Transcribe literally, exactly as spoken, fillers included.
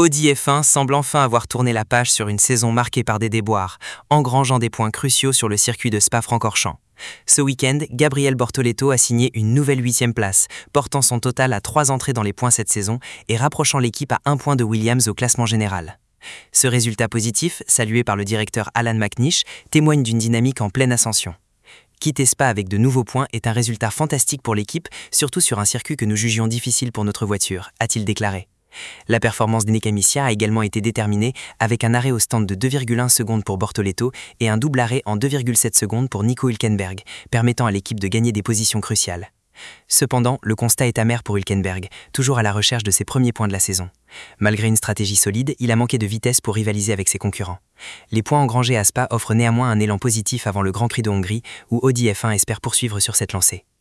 Audi F un semble enfin avoir tourné la page sur une saison marquée par des déboires, engrangeant des points cruciaux sur le circuit de Spa-Francorchamps. Ce week-end, Gabriel Bortoleto a signé une nouvelle huitième place, portant son total à trois entrées dans les points cette saison et rapprochant l'équipe à un point de Williams au classement général. Ce résultat positif, salué par le directeur Alan McNish, témoigne d'une dynamique en pleine ascension. Quitter Spa avec de nouveaux points est un résultat fantastique pour l'équipe, surtout sur un circuit que nous jugions difficile pour notre voiture, a-t-il déclaré. La performance d'Eneka Missia a également été déterminée avec un arrêt au stand de deux virgule un secondes pour Bortoleto et un double arrêt en deux virgule sept secondes pour Nico Hülkenberg, permettant à l'équipe de gagner des positions cruciales. Cependant, le constat est amer pour Hülkenberg, toujours à la recherche de ses premiers points de la saison. Malgré une stratégie solide, il a manqué de vitesse pour rivaliser avec ses concurrents. Les points engrangés à Spa offrent néanmoins un élan positif avant le Grand Prix de Hongrie, où Audi F un espère poursuivre sur cette lancée.